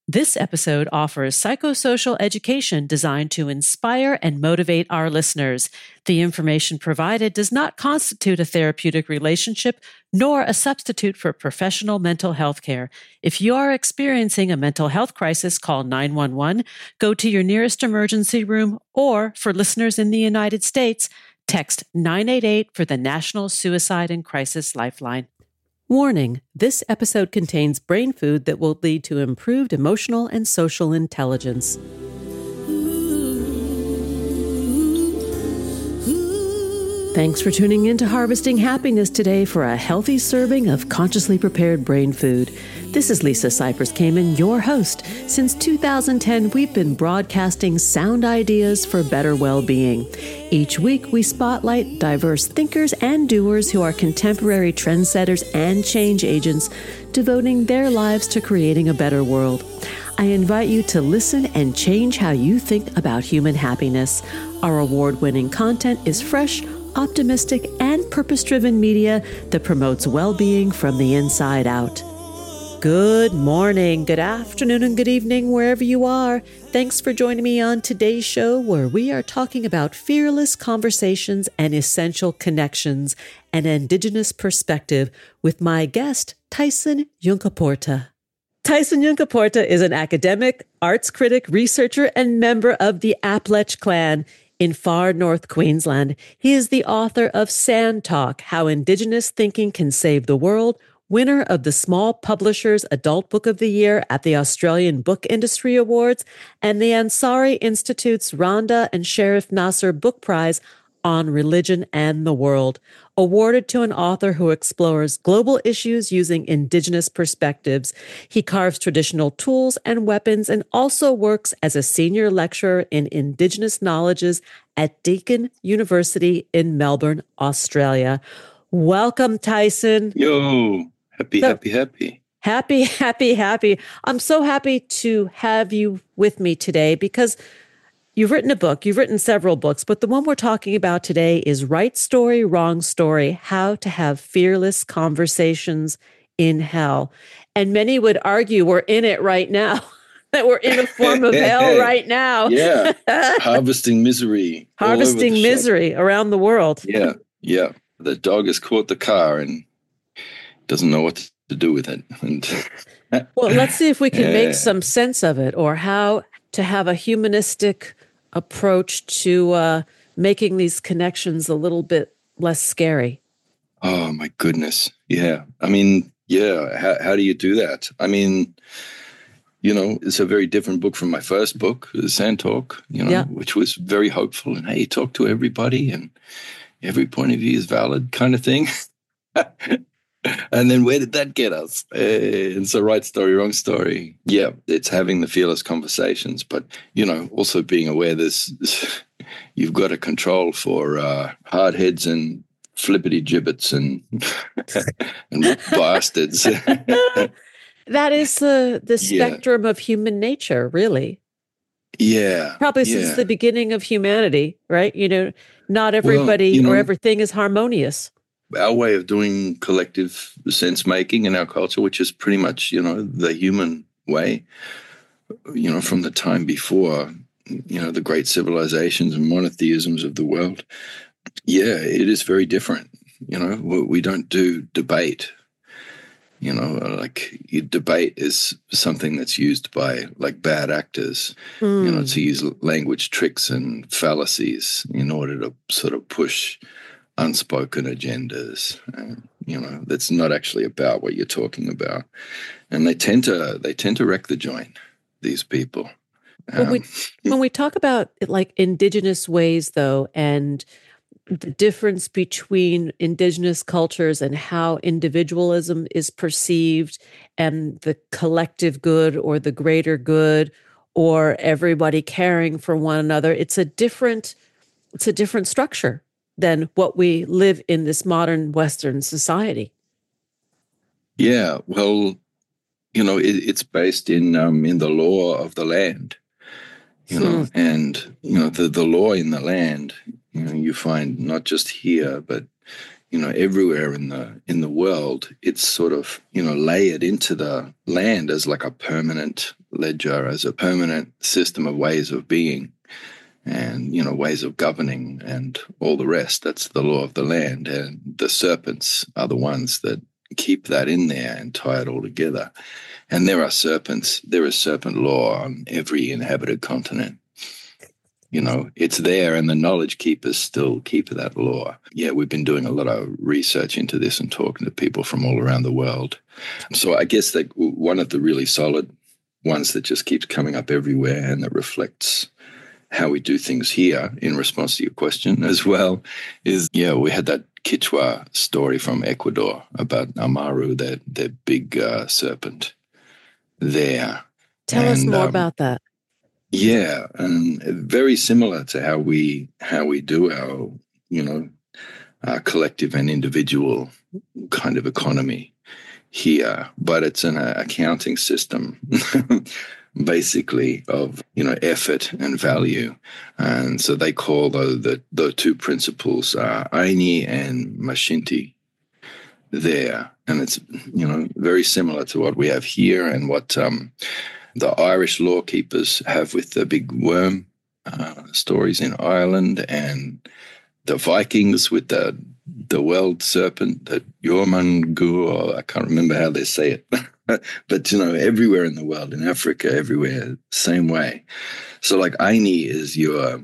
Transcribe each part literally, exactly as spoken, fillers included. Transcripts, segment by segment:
This episode offers psychosocial education designed to inspire and motivate our listeners. The information provided does not constitute a therapeutic relationship nor a substitute for professional mental health care. If you are experiencing a mental health crisis, call nine one one, go to your nearest emergency room, or for listeners in the United States, text nine eight eight for the National Suicide and Crisis Lifeline. Warning, this episode contains brain food that will lead to improved emotional and social intelligence. Thanks for tuning in to Harvesting Happiness today for a healthy serving of consciously prepared brain food. This is Lisa Cypers Kamen, your host. Since two thousand ten, we've been broadcasting sound ideas for better well-being. Each week, we spotlight diverse thinkers and doers who are contemporary trendsetters and change agents, devoting their lives to creating a better world. I invite you to listen and change how you think about human happiness. Our award-winning content is fresh, optimistic, and purpose-driven media that promotes well-being from the inside out. Good morning, good afternoon, and good evening, wherever you are. Thanks for joining me on today's show, where we are talking about fearless conversations and essential connections, an indigenous perspective, with my guest, Tyson Yunkaporta. Tyson Yunkaporta is an academic, arts critic, researcher, and member of the Applech Clan in far north Queensland. He is the author of Sand Talk, How Indigenous Thinking Can Save the World, winner of the Small Publishers Adult Book of the Year at the Australian Book Industry Awards, and the Ansari Institute's Rhonda and Sheriff Nasser Book Prize on Religion and the World, awarded to an author who explores global issues using Indigenous perspectives. He carves traditional tools and weapons and also works as a senior lecturer in Indigenous knowledges at Deakin University in Melbourne, Australia. Welcome, Tyson. Yo, happy, so, happy, happy. Happy, happy, happy. I'm so happy to have you with me today because you've written a book, you've written several books, but the one we're talking about today is Right Story, Wrong Story, How to Have Fearless Conversations in Hell. And many would argue we're in it right now, that we're in a form of hell right now. Yeah, harvesting misery. Harvesting misery shop. around the world. Yeah, yeah. The dog has caught the car and doesn't know what to do with it. And well, let's see if we can yeah. make some sense of it, or how to have a humanistic approach to uh, making these connections a little bit less scary. Oh, my goodness. Yeah. I mean, yeah. How, how do you do that? I mean, you know, it's a very different book from my first book, Sand Talk, you know, yeah. which was very hopeful. And, hey, talk to everybody and every point of view is valid kind of thing. And then where did that get us? Uh, it's a right story, wrong story. Yeah, it's having the fearless conversations, but, you know, also being aware there's, you've got a control for uh, hard heads and flippity gibbets and, and bastards. That is the, the spectrum yeah. of human nature, really. Yeah. Probably since yeah. the beginning of humanity, right? You know, not everybody well, you know, or everything is harmonious. Our way of doing collective sense making in our culture, which is pretty much, you know, the human way, you know, from the time before, you know, the great civilizations and monotheisms of the world. Yeah, it is very different. You know, we don't do debate. You know, like debate is something that's used by like bad actors, mm. you know, to use language tricks and fallacies in order to sort of push unspoken agendas. Uh, you know, that's not actually about what you're talking about. And they tend to, they tend to wreck the joint, these people. Um, when, we, when we talk about like Indigenous ways though, and the difference between Indigenous cultures and how individualism is perceived and the collective good or the greater good or everybody caring for one another, it's a different, it's a different structure than what we live in this modern Western society. Yeah, well, you know, it, it's based in um, in the law of the land, you know, hmm. and, you know, the, the law in the land, you know, you find not just here, but, you know, everywhere in the in the world, it's sort of, you know, layered into the land as like a permanent ledger, as a permanent system of ways of being and, you know, ways of governing and all the rest. That's the law of the land. And the serpents are the ones that keep that in there and tie it all together. And there are serpents. There is serpent law on every inhabited continent. You know, it's there, and the knowledge keepers still keep that law. Yeah, we've been doing a lot of research into this and talking to people from all around the world. So I guess that one of the really solid ones that just keeps coming up everywhere and that reflects how we do things here in response to your question as well is, yeah, we had that Quechua story from Ecuador about Amaru, that their big uh, serpent there. Tell and, us more um, about that. Yeah, and very similar to how we how we do our, you know, our collective and individual kind of economy here, but it's an uh, accounting system, basically, of, you know, effort and value. And so they call the the, the two principles uh, Aini and Mashinti there, and it's, you know, very similar to what we have here and what um, the Irish law keepers have with the big worm uh, stories in Ireland, and the Vikings with the the world serpent, the Jormungur, or I can't remember how they say it. But, you know, everywhere in the world, in Africa, everywhere, same way. So like Aini is your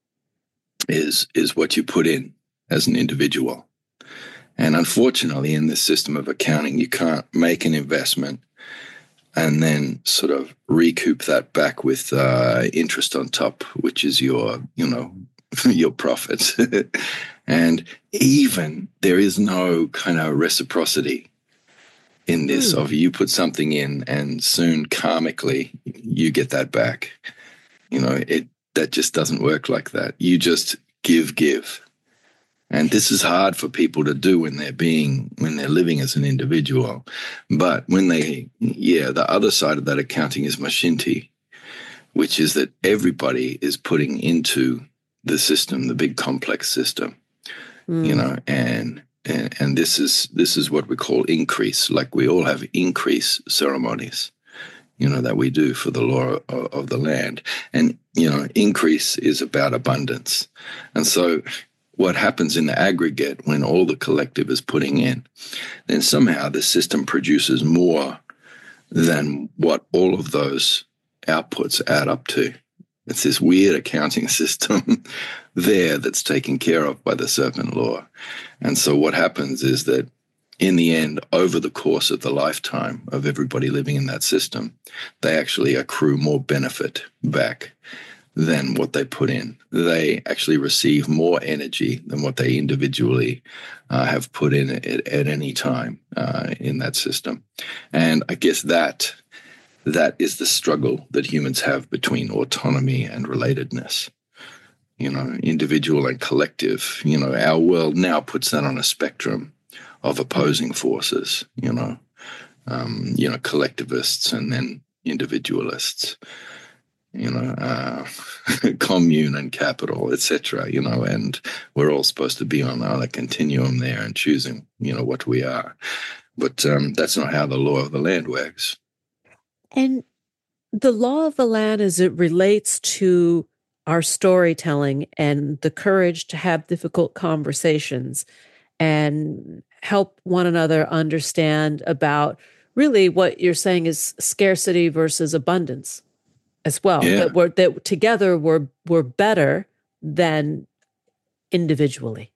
is is what you put in as an individual. And unfortunately, in this system of accounting, you can't make an investment and then sort of recoup that back with uh, interest on top, which is your, you know, your profits. And even there is no kind of reciprocity in this mm. of you put something in and soon karmically you get that back. You know, it that just doesn't work like that. You just give, give. And this is hard for people to do when they're being, when they're living as an individual. But when they, yeah, the other side of that accounting is Mashinti, which is that everybody is putting into the system, the big complex system, mm. you know, and, and and this is this is what we call increase. Like we all have increase ceremonies, you know, that we do for the law of, of the land. And, you know, increase is about abundance. And so what happens in the aggregate when all the collective is putting in, then somehow the system produces more than what all of those outputs add up to. It's this weird accounting system there that's taken care of by the serpent law. And so what happens is that in the end, over the course of the lifetime of everybody living in that system, they actually accrue more benefit back than what they put in. They actually receive more energy than what they individually uh, have put in at, at any time uh, in that system. And I guess that that is the struggle that humans have between autonomy and relatedness, you know, individual and collective. You know, our world now puts that on a spectrum of opposing forces, you know, um, you know, collectivists and then individualists. You know, uh, commune and capital, et cetera, you know, and we're all supposed to be on a continuum there and choosing, you know, what we are. But um, that's not how the law of the land works. And the law of the land, as it relates to our storytelling and the courage to have difficult conversations and help one another understand about really what you're saying is scarcity versus abundance. As well, yeah. that we're that together we're we're better than individually.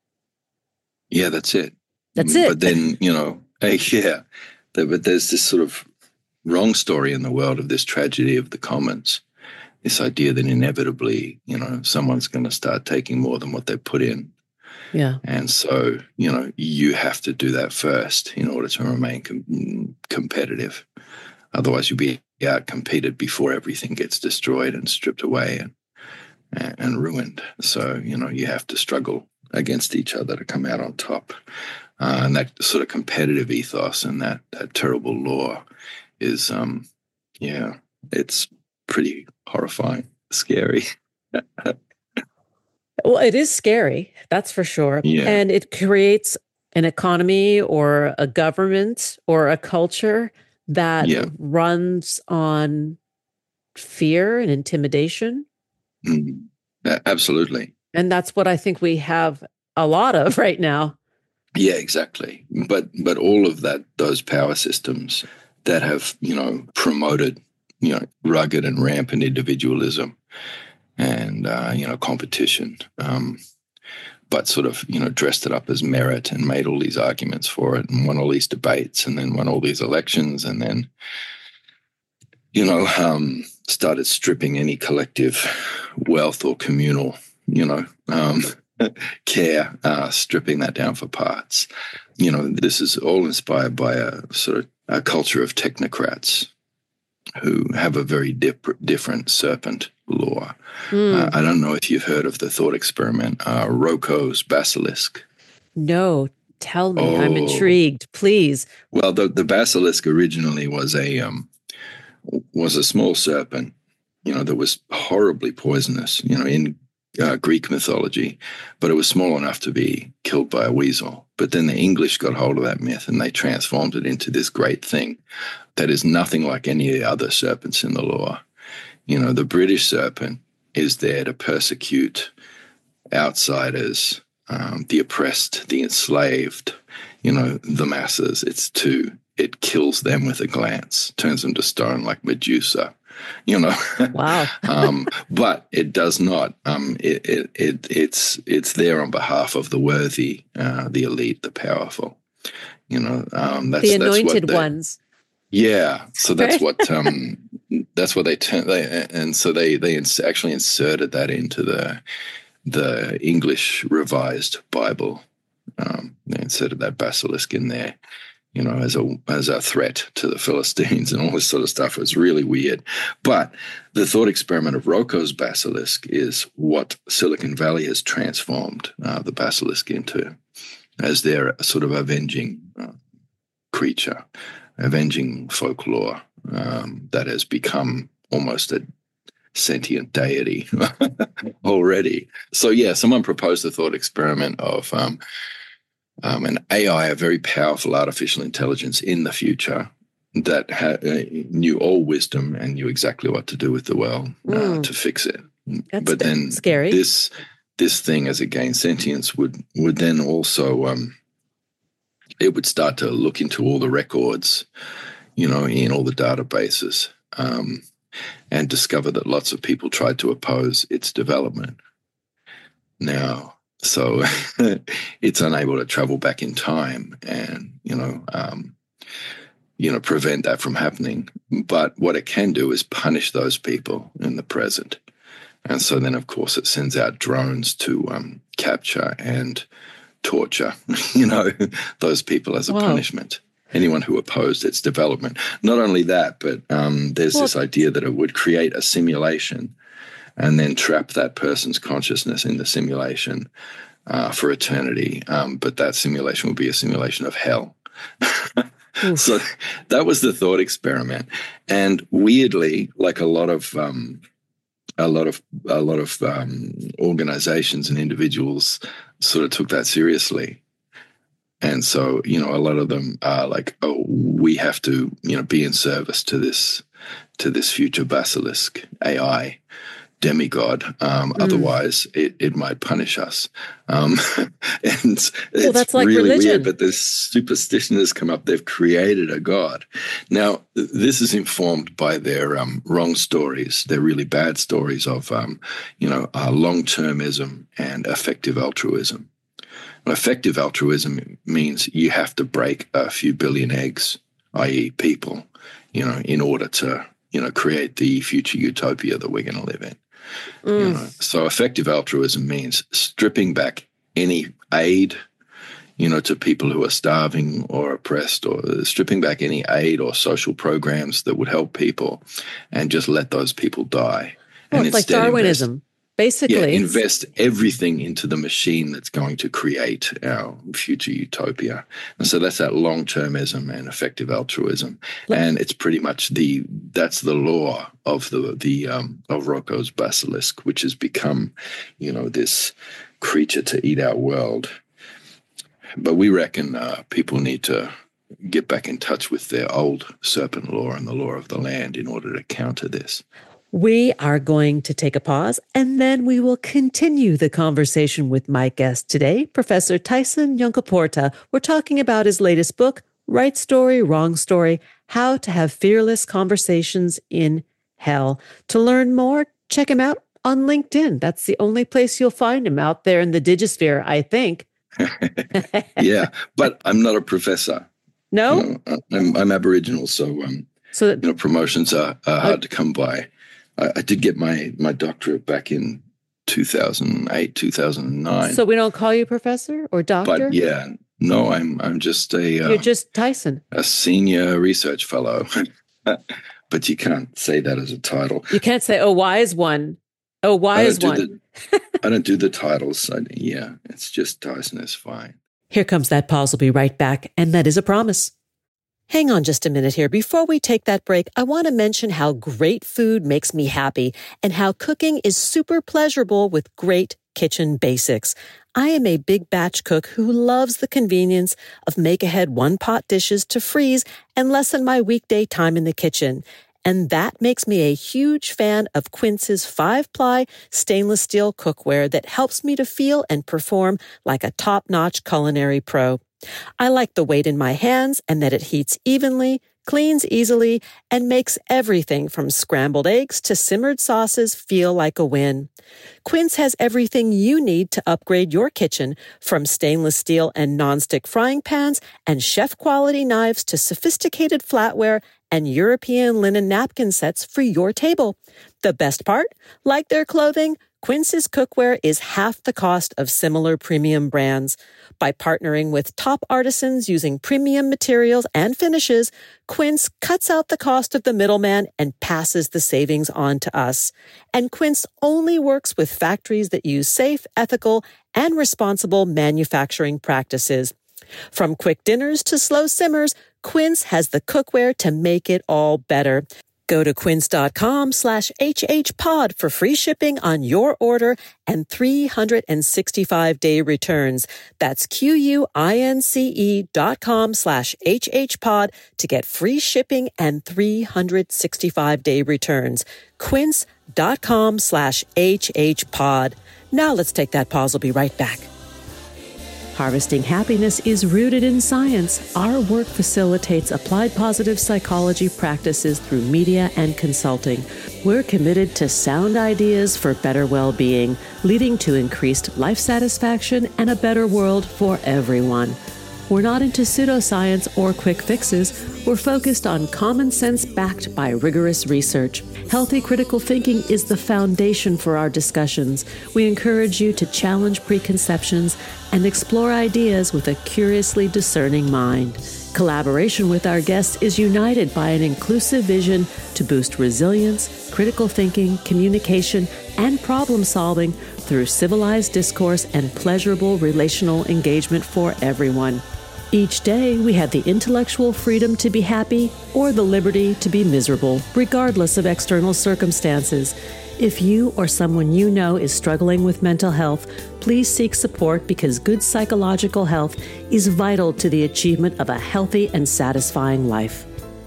Yeah, that's it. That's it. But then, you know, yeah, but there's this sort of wrong story in the world of this tragedy of the commons. This idea that inevitably, you know, someone's going to start taking more than what they put in. Yeah. And so, you know, you have to do that first in order to remain com- competitive. Otherwise, you'll be out competed before everything gets destroyed and stripped away and, and ruined. So, you know, you have to struggle against each other to come out on top. Uh, and that sort of competitive ethos and that, that terrible law is, um, yeah, it's pretty horrifying, scary. Well, it is scary, that's for sure. Yeah. And it creates an economy or a government or a culture that Yeah. runs on fear and intimidation. Mm. Absolutely. And that's what I think we have a lot of right now. Yeah, exactly. But but all of that, those power systems that have, you know, promoted, you know, rugged and rampant individualism and, uh, you know, competition, um, but sort of, you know, dressed it up as merit and made all these arguments for it and won all these debates and then won all these elections and then, you know, um, started stripping any collective wealth or communal, you know, um, care, uh, stripping that down for parts. You know, this is all inspired by a sort of a culture of technocrats who have a very dip- different serpent law. Mm. Uh, I don't know if you've heard of the thought experiment, uh, Roko's basilisk. No, tell me. Oh. I'm intrigued. Please. Well, the, the basilisk originally was a um, was a small serpent, you know, that was horribly poisonous, you know, in uh, Greek mythology, but it was small enough to be killed by a weasel. But then the English got hold of that myth and they transformed it into this great thing that is nothing like any of the other serpents in the law. You know, the British serpent is there to persecute outsiders, um, the oppressed, the enslaved, you know, the masses. It's to, it kills them with a glance, turns them to stone like Medusa, you know. Wow. um, but it does not. Um, it, it, it, it's, it's there on behalf of the worthy, uh, the elite, the powerful, you know. Um, that's, the anointed that's what they, ones. Yeah. So that's what, um, that's what they turn, they, and so they, they ins- actually inserted that into the, the English Revised Bible. Um, they inserted that basilisk in there, you know, as a as a threat to the Philistines and all this sort of stuff. It was really weird. But the thought experiment of Roko's basilisk is what Silicon Valley has transformed uh, the basilisk into, as their sort of avenging uh, creature, avenging folklore um, that has become almost a sentient deity already. So yeah, someone proposed the thought experiment of um, um, an A I, a very powerful artificial intelligence in the future that ha- uh, knew all wisdom and knew exactly what to do with the world uh, mm. to fix it. That's but then scary. This this thing, as it gained sentience, would would then also um, it would start to look into all the records, you know, in all the databases. Um, and discover that lots of people tried to oppose its development. Now, so it's unable to travel back in time and, you know, um, you know, prevent that from happening. But what it can do is punish those people in the present. And so then, of course, it sends out drones to um, capture and torture, you know, those people as a Wow. punishment. Anyone who opposed its development. Not only that, but um, there's well, this idea that it would create a simulation and then trap that person's consciousness in the simulation uh, for eternity. Um, but that simulation would be a simulation of hell. So that was the thought experiment. And weirdly, like a lot of um, a lot of a lot of um, organizations and individuals sort of took that seriously. And so, you know, a lot of them are like, oh, we have to, you know, be in service to this, to this future basilisk, A I, demigod. Um, mm. Otherwise, it, it might punish us. Um, and it's well, that's like really religion. weird, but this superstition has come up. They've created a god. Now, this is informed by their um, wrong stories, their really bad stories of, um, you know, uh, long-termism and effective altruism. Effective altruism means you have to break a few billion eggs, that is people, you know, in order to, you know, create the future utopia that we're going to live in. Mm. You know? So effective altruism means stripping back any aid, you know, to people who are starving or oppressed, or stripping back any aid or social programs that would help people and just let those people die. Well, and it's like Darwinism. Basically, Yeah, it's- invest everything into the machine that's going to create our future utopia. And so that's that long-termism and effective altruism. Let- and it's pretty much the that's the law of the the um, of Rocco's basilisk, which has become, you know, this creature to eat our world. But we reckon uh, people need to get back in touch with their old serpent law and the law of the land in order to counter this. We are going to take a pause, and then we will continue the conversation with my guest today, Professor Tyson Yunkaporta. We're talking about his latest book, Right Story, Wrong Story, How to Have Fearless Conversations in Hell. To learn more, check him out on LinkedIn. That's the only place you'll find him out there in the digisphere, I think. Yeah, but I'm not a professor. No? You know, I'm, I'm Aboriginal, so um, so you know, promotions are, are hard uh, to come by. I, I did get my my doctorate back in two thousand eight, two thousand nine. So we don't call you professor or doctor? But yeah, no, I'm I'm just a You're uh, just Tyson, a senior research fellow. But you can't say that as a title. You can't say, "Oh, wise one." Oh, wise one. The, I don't do the titles. I, yeah, it's just Tyson is fine. Here comes that pause. We'll be right back, and that is a promise. Hang on just a minute here. Before we take that break, I want to mention how great food makes me happy and how cooking is super pleasurable with great kitchen basics. I am a big batch cook who loves the convenience of make-ahead one-pot dishes to freeze and lessen my weekday time in the kitchen. And that makes me a huge fan of Quince's five-ply stainless steel cookware that helps me to feel and perform like a top-notch culinary pro. I like the weight in my hands and that it heats evenly, cleans easily, and makes everything from scrambled eggs to simmered sauces feel like a win. Quince has everything you need to upgrade your kitchen, from stainless steel and nonstick frying pans and chef-quality knives to sophisticated flatware and European linen napkin sets for your table. The best part? Like their clothing, Quince's cookware is half the cost of similar premium brands. By partnering with top artisans using premium materials and finishes, Quince cuts out the cost of the middleman and passes the savings on to us. And Quince only works with factories that use safe, ethical, and responsible manufacturing practices. From quick dinners to slow simmers, Quince has the cookware to make it all better. Go to quince.com slash hhpod for free shipping on your order and three hundred sixty-five day returns. That's Q-U-I-N-C-E dot com slash hhpod to get free shipping and three hundred sixty-five day returns. Quince.com slash hhpod. Now let's take that pause. We'll be right back. Harvesting Happiness is rooted in science. Our work facilitates applied positive psychology practices through media and consulting. We're committed to sound ideas for better well-being, leading to increased life satisfaction and a better world for everyone. We're not into pseudoscience or quick fixes. We're focused on common sense backed by rigorous research. Healthy critical thinking is the foundation for our discussions. We encourage you to challenge preconceptions and explore ideas with a curiously discerning mind. Collaboration with our guests is united by an inclusive vision to boost resilience, critical thinking, communication, and problem solving through civilized discourse and pleasurable relational engagement for everyone. Each day, we have the intellectual freedom to be happy or the liberty to be miserable, regardless of external circumstances. If you or someone you know is struggling with mental health, please seek support because good psychological health is vital to the achievement of a healthy and satisfying life.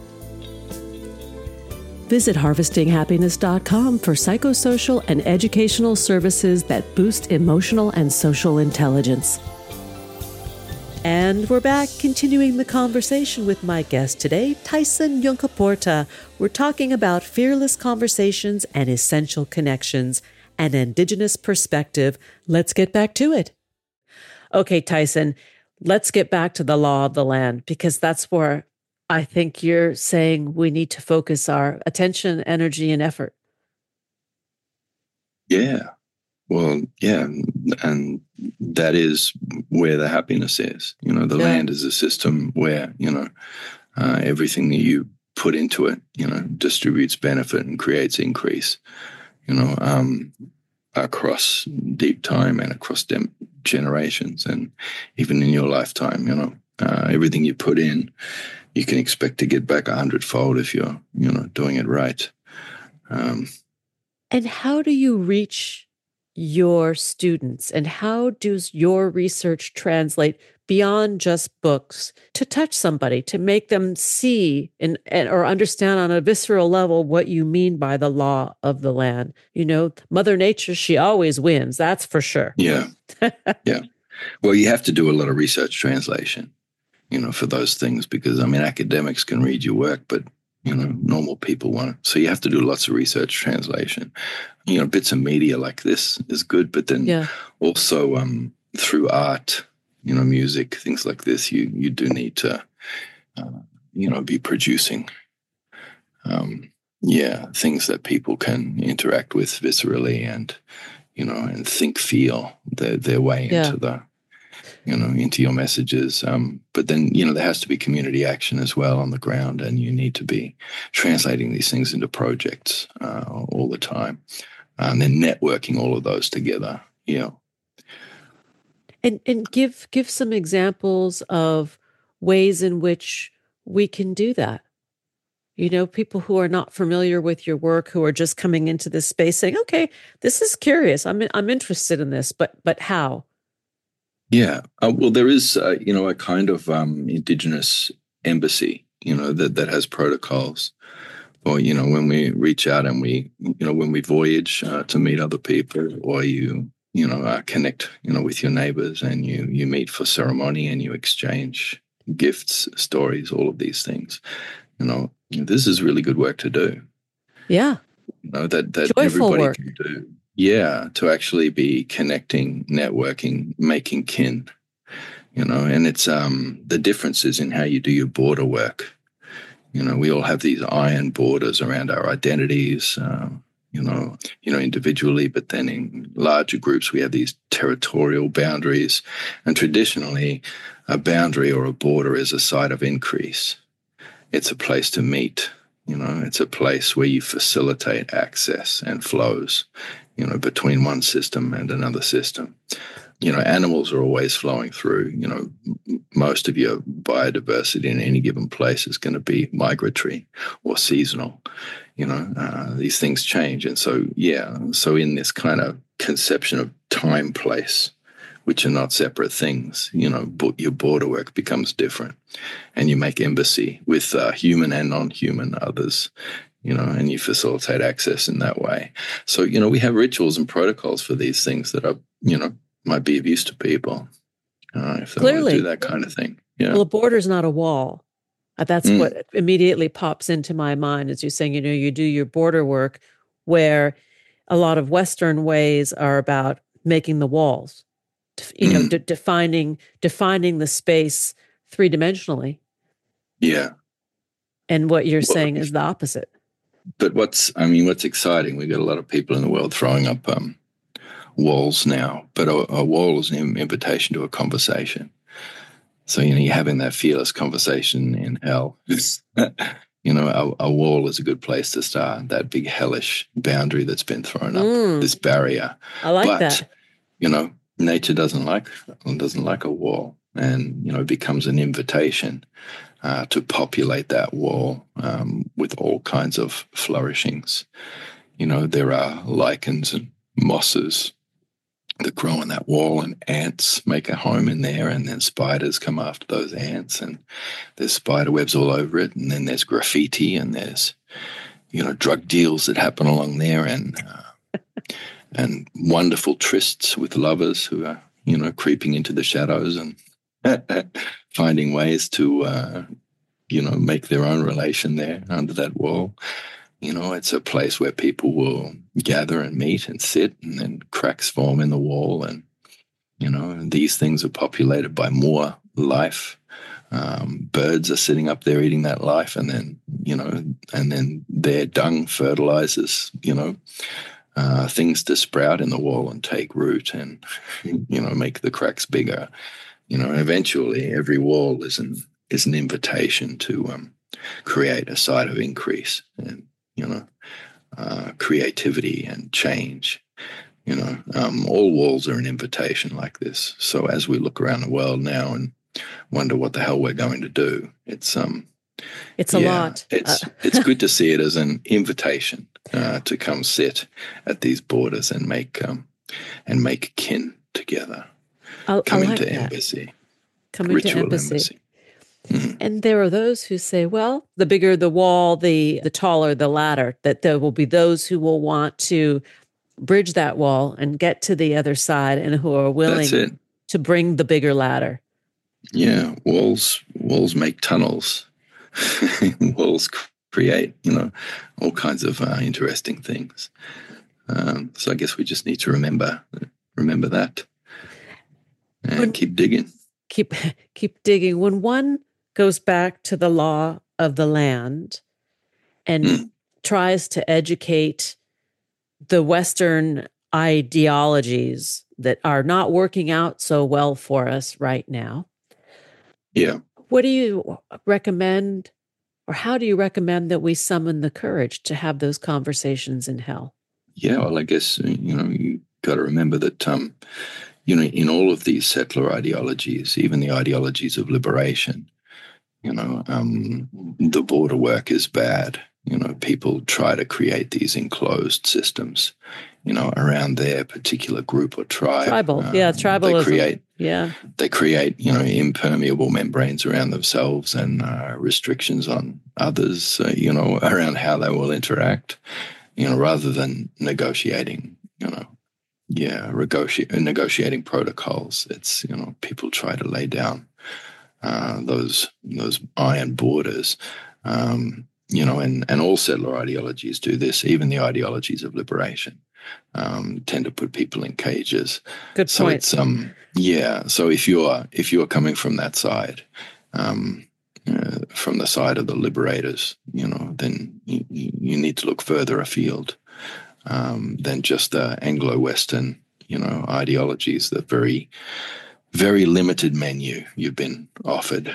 Visit harvesting happiness dot com for psychosocial and educational services that boost emotional and social intelligence. And we're back, continuing the conversation with my guest today, Tyson Yunkaporta. We're talking about fearless conversations and essential connections, an Indigenous perspective. Let's get back to it. Okay, Tyson, let's get back to the law of the land, because that's where I think you're saying we need to focus our attention, energy, and effort. Yeah. Well, yeah, and that is where the happiness is. You know, the yeah. land is a system where, you know, uh, everything that you put into it, you know, distributes benefit and creates increase. You know, um, across deep time and across dem- generations, and even in your lifetime, you know, uh, everything you put in, you can expect to get back a hundredfold if you're, you know, doing it right. Um, and how do you reach your students, and how does your research translate beyond just books to touch somebody, to make them see and, and or understand on a visceral level what you mean by the law of the land? You know, Mother Nature, she always wins, that's for sure. yeah. Yeah. Well, you have to do a lot of research translation, you know, for those things, because, I mean, academics can read your work, but, you know, normal people won't. So you have to do lots of research translation. You know, bits of media like this is good, but then Yeah. also um, through art, you know, music, things like this, you you do need to, uh, you know, be producing, um, yeah, things that people can interact with viscerally and, you know, and think, feel their, their way Yeah. into the, you know, into your messages. Um, but then, you know, there has to be community action as well on the ground, and you need to be translating these things into projects uh, all the time, and then networking all of those together. Yeah. And and give give some examples of ways in which we can do that. You know, people who are not familiar with your work, who are just coming into this space saying, "Okay, this is curious. I'm I'm interested in this, but but how?" Yeah. Uh, well, there is, uh, you know, a kind of um, indigenous embassy, you know, that, that has protocols. Or, you know, when we reach out and we, you know, when we voyage uh, to meet other people, or you, you know, uh, connect, you know, with your neighbors, and you, you meet for ceremony and you exchange gifts, stories, all of these things, you know, this is really good work to do. Yeah. You know, that, that Joyful everybody work. can do. Yeah. To actually be connecting, networking, making kin, you know, and it's um the differences in how you do your border work. You know, we all have these iron borders around our identities, uh, you know, you know, individually, but then in larger groups, we have these territorial boundaries. And traditionally, a boundary or a border is a site of increase. It's a place to meet, you know, it's a place where you facilitate access and flows, you know, between one system and another system. You know, animals are always flowing through. You know, most of your biodiversity in any given place is going to be migratory or seasonal. You know, uh, these things change. And so, yeah, so in this kind of conception of time, place, which are not separate things, you know, but your border work becomes different. And you make embassy with uh, human and non-human others, you know, and you facilitate access in that way. So, you know, we have rituals and protocols for these things that are, you know, might be of use to people uh, if they Clearly. want to do that kind of thing. Yeah. Well, a border's not a wall. Uh, That's Mm. what immediately pops into my mind as you're saying, you know, you do your border work, where a lot of Western ways are about making the walls, def- you know, Mm. de- defining defining the space three-dimensionally. Yeah. And what you're Well, saying is the opposite. but what's, I mean, what's exciting, we got a lot of people in the world throwing up um, walls now, but a, a wall is an invitation to a conversation. So, you know, you're having that fearless conversation in hell. You know, a, a wall is a good place to start, that big hellish boundary that's been thrown up, Mm. this barrier. I like but, that. You know, nature doesn't like doesn't like a wall, and, you know, it becomes an invitation uh, to populate that wall um, with all kinds of flourishings. You know, there are lichens and mosses that grow on that wall, and ants make a home in there, and then spiders come after those ants, and there's spider webs all over it, and then there's graffiti, and there's, you know, drug deals that happen along there, and uh, and wonderful trysts with lovers who are, you know, creeping into the shadows and finding ways to, uh, you know, make their own relation there under that wall. You know, it's a place where people will gather and meet and sit, and then cracks form in the wall. And, you know, these things are populated by more life. Um, birds are sitting up there eating that life, and then, you know, and then their dung fertilizes, you know, uh, things to sprout in the wall and take root and, you know, make the cracks bigger. You know, and eventually every wall is an, is an invitation to um, create a site of increase and, you know, uh, creativity and change. You know, um, all walls are an invitation like this. So as we look around the world now and wonder what the hell we're going to do, it's um, it's a yeah, lot. It's Uh, it's good to see it as an invitation uh, to come sit at these borders and make um, and make kin together. I, Come I like into that. embassy, Coming to ritual embassy. embassy. Mm. And there are those who say, well, the bigger the wall, the the taller the ladder, that there will be those who will want to bridge that wall and get to the other side and who are That's it. willing to bring the bigger ladder. Yeah, walls walls make tunnels. Walls create, you know, all kinds of uh, interesting things. Um, so I guess we just need to remember remember that and When- keep digging. Keep keep digging. When one goes back to the law of the land and Mm. tries to educate the Western ideologies that are not working out so well for us right now, Yeah. what do you recommend, or how do you recommend that we summon the courage to have those conversations in hell? Yeah, well, I guess, you know, you got to remember that, um, you know, in all of these settler ideologies, even the ideologies of liberation, you know, um, the border work is bad. You know, people try to create these enclosed systems, you know, around their particular group or tribe. Tribal. Um, Yeah, tribalism. They create, yeah. they create, you know, impermeable membranes around themselves and uh, restrictions on others, uh, you know, around how they will interact, you know, rather than negotiating, you know, yeah, negoti- negotiating protocols. It's, you know, people try to lay down uh, those those iron borders, um, you know, and, and all settler ideologies do this. Even the ideologies of liberation um, tend to put people in cages. Good So point. it's um yeah. So if you're if you're coming from that side, um, uh, from the side of the liberators, you know, then you, you need to look further afield um, than just the Anglo-Western, you know, ideologies. The very very limited menu you've been offered.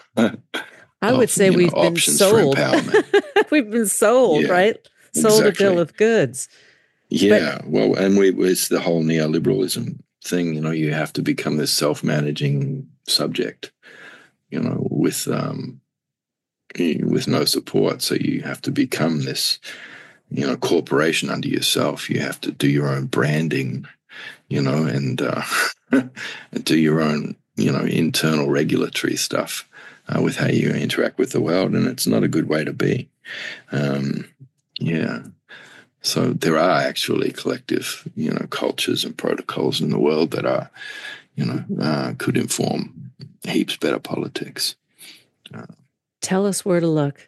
I would of, say you know, we've been options sold. for empowerment. We've been sold, Yeah, right? Sold a exactly. bill of goods. Yeah, well, and we it's the whole neoliberalism thing. You know, you have to become this self-managing subject. You know, with um, with no support, so you have to become this, you know, corporation under yourself. You have to do your own branding, you know, and uh, do your own, you know, internal regulatory stuff uh, with how you interact with the world, and it's not a good way to be. Um, yeah. So there are actually collective, you know, cultures and protocols in the world that are, you know, uh, could inform heaps better politics. Uh, Tell us where to look.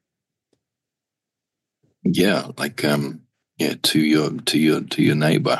yeah, like um, yeah, to your to your to your neighbor.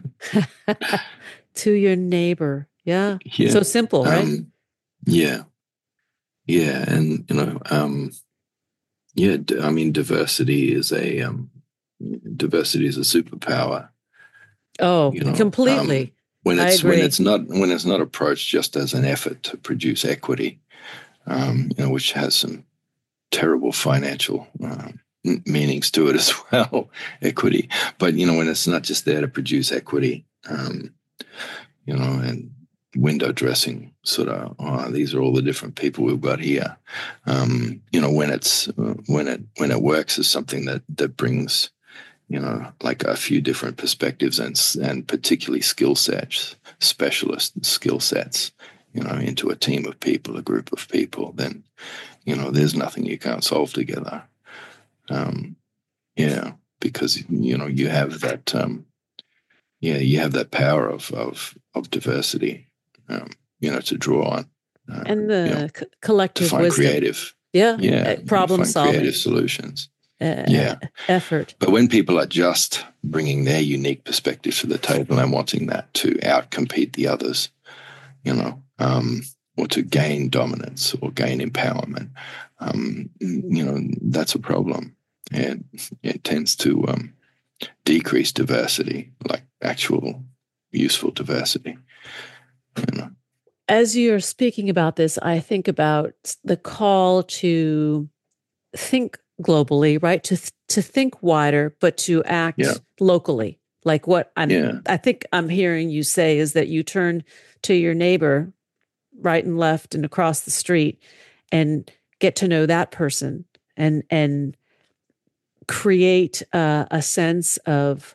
To your neighbor. Yeah. Yeah. So simple, right? Um, yeah, yeah, and you know, um, yeah. D- I mean, diversity is a um, diversity is a superpower. Oh, You know, completely. um, when I it's when agree. it's not when it's not approached just as an effort to produce equity, um, you know, which has some terrible financial um, m- meanings to it as well, equity. But you know, when it's not just there to produce equity, um, you know, and window dressing, sort of, oh, these are all the different people we've got here. Um, you know, when it's uh, when it when it works as something that that brings, you know, like a few different perspectives and and particularly skill sets, specialist skill sets, you know, into a team of people, a group of people, then, you know, there's nothing you can't solve together. Um, yeah, because, you know, you have that, um, yeah, you have that power of of, of diversity, um, you know, to draw on. Uh, And the you know, co- to collective find wisdom. creative, Yeah. yeah, Uh, problem find solving. creative solutions. Uh, Yeah. Effort. But when people are just bringing their unique perspective to the table and wanting that to outcompete the others, you know, um, or to gain dominance or gain empowerment, um, you know, that's a problem. And it tends to um, decrease diversity, like actual useful diversity. You know? As you're speaking about this, I think about the call to think globally, right? To th- to think wider, but to act Yeah. locally, Like what I'm, Yeah. I think I'm hearing you say is that you turn to your neighbor right and left and across the street and get to know that person and, and create uh, a sense of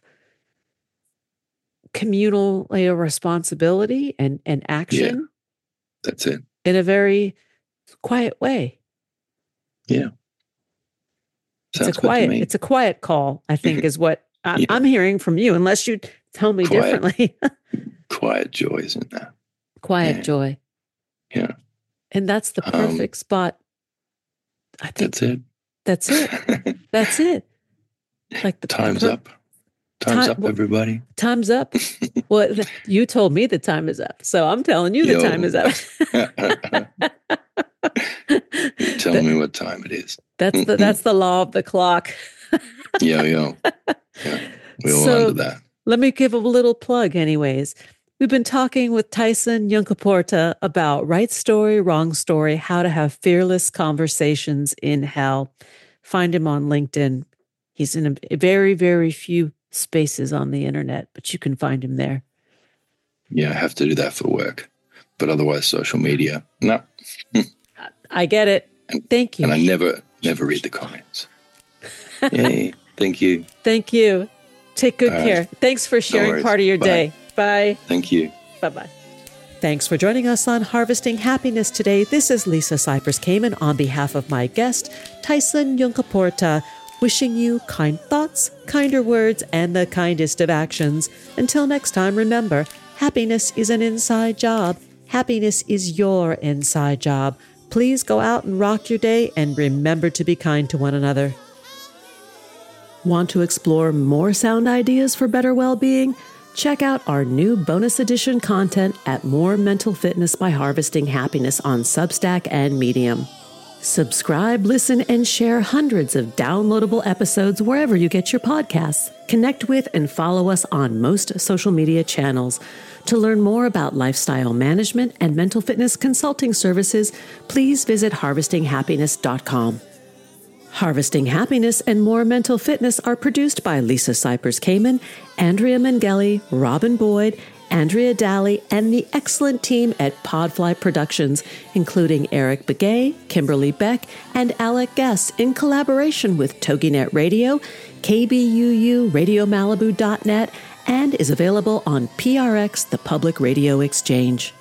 communal you know, responsibility and, and action. Yeah. That's it. In a very quiet way. Yeah. Sounds it's a quiet, it's a quiet call, I think is what I, yeah. I'm hearing from you, unless you tell me quiet, differently. Quiet joy, isn't that? Quiet yeah. joy. Yeah. And that's the perfect um, spot. I think that's it. That's it. That's it. Like the time's per- up. Time's time, up, everybody. Time's up. Well, you told me the time is up, so I'm telling you Yo. the time is up. You're telling the, me what time it is. That's the that's the law of the clock. yo, yo. Yeah, we all so, under that. Let me give a little plug anyways. We've been talking with Tyson Yunkaporta about right story, wrong story, how to have fearless conversations in hell. Find him on LinkedIn. He's in a very, very few spaces on the internet, but you can find him there. Yeah, I have to do that for work. But otherwise, social media, no. I get it. And, Thank you. And I never, never read the comments. Yay. Thank you. Thank you. Take good All care. right. Thanks for sharing no part of your Bye. day. Bye. Thank you. Bye-bye. Thanks for joining us on Harvesting Happiness today. This is Lisa Cypers Kamen on behalf of my guest, Tyson Yunkaporta, wishing you kind thoughts, kinder words, and the kindest of actions. Until next time, remember, happiness is an inside job. Happiness is your inside job. Please go out and rock your day and remember to be kind to one another. Want to explore more sound ideas for better well-being? Check out our new bonus edition content at More Mental Fitness by Harvesting Happiness on Substack and Medium. Subscribe, listen, and share hundreds of downloadable episodes wherever you get your podcasts. Connect with and follow us on most social media channels. To learn more about lifestyle management and mental fitness consulting services, please visit harvesting happiness dot com. Harvesting Happiness and More Mental Fitness are produced by Lisa Cypers Kamen, Andrea Mengele, Robin Boyd, Andrea Daly, and the excellent team at Podfly Productions, including Eric Begay, Kimberly Beck, and Alec Guess, in collaboration with TogiNet Radio, K B U U Radio Malibu dot net, and is available on P R X, the Public Radio Exchange.